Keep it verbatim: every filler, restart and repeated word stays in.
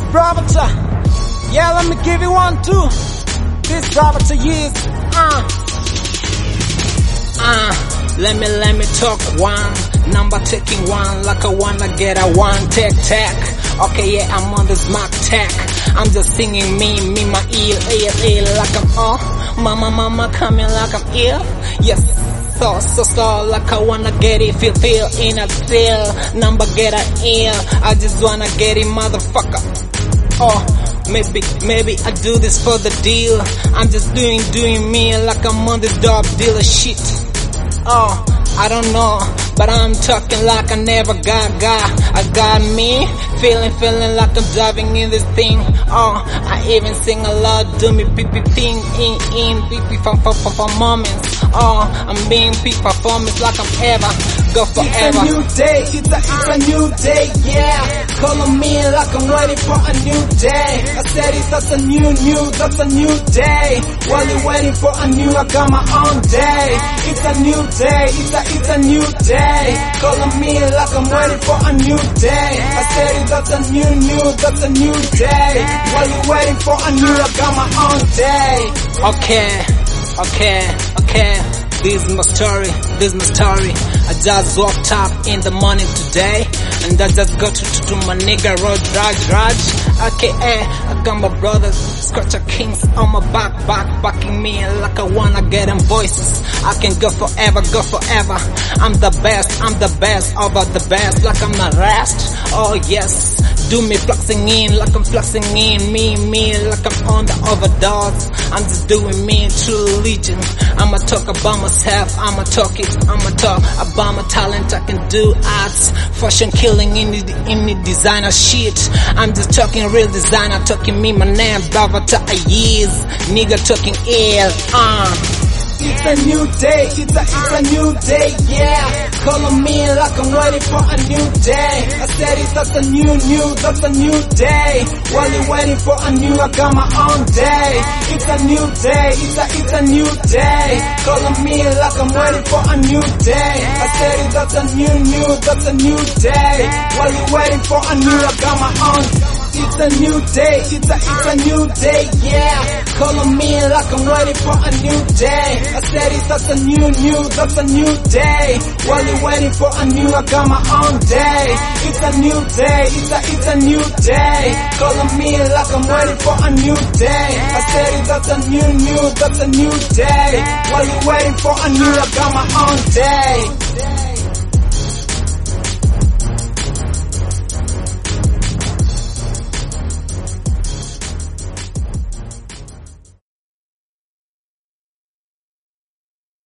Bravata. Yeah, let me give you one too. This Bravata years. Uh. Uh. Let me, let me talk one. Number taking one like I wanna get a one. Tech, tech. Okay, yeah, I'm on the smart tech. I'm just singing me, me, my ear, ear, ear, like I'm oh. Mama, mama, coming like I'm ill. Yes. So, so, so, like I wanna get it, feel, feel, in a feel, number get a ill, I just wanna get it, motherfucker. Oh, maybe, maybe I do this for the deal, I'm just doing, doing me like I'm on the dope dealer shit. Oh, I don't know, but I'm talking like I never got, got, I got me, feeling, feeling like I'm driving in this thing. Oh, I even sing a lot, do me pee pee thing, in, in, pee pee for, for, for, for moments. Oh, I'm being peak performance like I'm ever, go forever. It's a new day, it's a, it's a new day, yeah. Calling me like I'm ready for a new day. I said it, that's a new, new, that's a new day. While you're waiting for a new, I got my own day. It's a new day, it's a, it's a new day. Calling me like I'm ready for a new day. I said it, that's a new, new, that's a new day. While you're waiting for a new, I got my own day. Okay, okay, okay. This is my story, this is my story. I just woke up in the morning today, and I just got to, to, to my nigga Rod Raj Raj. Okay, I got my brothers, Scratcher Kings on my back, back, backing me like I wanna get them voices. I can go forever, go forever. I'm the best, I'm the best, over the best, like I'm not rest. Oh yes. Do me flexing in like I'm flexing in, me, me, like I'm on the overdose. I'm just doing me, true religion. I'ma talk about myself, I'ma talk it, I'ma talk about my talent. I can do arts, fashion killing in the, in the designer shit. I'm just talking real designer, talking me, my name, Bravata years. Nigga talking ill, uh. It's a new day, it's a, it's a new day, yeah. Calling me like I'm ready for a new day. I said it, that's a new, new, that's a new day. While you're waiting for a new, I got my own day. It's a new day, it's a, it's a new day. Calling me like I'm ready for a new day. I said it, that's a new, new, that's a new day. While you're waiting for a new, I got my own. It's a new day, it's a, it's a new day, yeah. Calling me like I'm ready for a new day. I said it, that's a new, new, that's a new day. While you're waiting for a new, I got my own day. It's a new day, it's a, it's a new day. Calling me like I'm ready for a new day. I said it, that's a new, new, that's a new day. While you're waiting for a new, I got my own day.